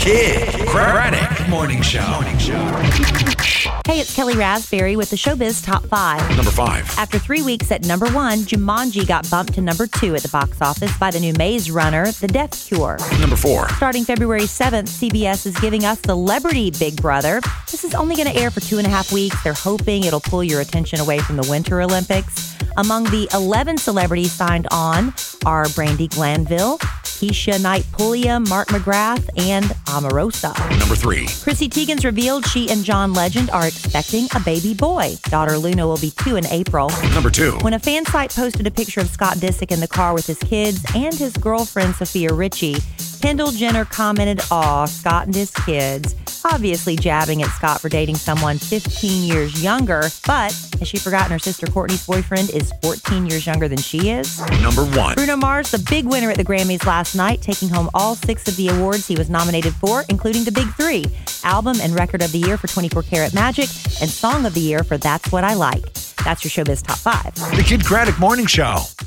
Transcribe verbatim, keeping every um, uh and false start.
Kid Craddock Morning Show. Morning Show. Hey, it's Kelly Raspberry with the Showbiz Top five. Number five. After three weeks at number one, Jumanji got bumped to number two at the box office by the new Maze Runner, The Death Cure. Number four. Starting February seventh, C B S is giving us Celebrity Big Brother. This is only going to air for two and a half weeks. They're hoping it'll pull your attention away from the Winter Olympics. Among the eleven celebrities signed on are Brandi Glanville, Keisha Knight Pulliam, Mark McGrath, and Omarosa. Number three. Chrissy Teigen's revealed she and John Legend are expecting a baby boy. Daughter Luna will be two in April. Number two. When a fan site posted a picture of Scott Disick in the car with his kids and his girlfriend Sophia Richie, Kendall Jenner commented, "Aw, Scott and his kids," obviously jabbing at Scott for dating someone fifteen years younger. But has she forgotten her sister Courtney's boyfriend is fourteen years younger than she is? Number one. Bruno Mars, the big winner at the Grammys last night, taking home all six of the awards he was nominated for, including the big three: Album and Record of the Year for twenty-four karat Magic and Song of the Year for That's What I Like. That's your Showbiz Top five. The Kid Craddock Morning Show.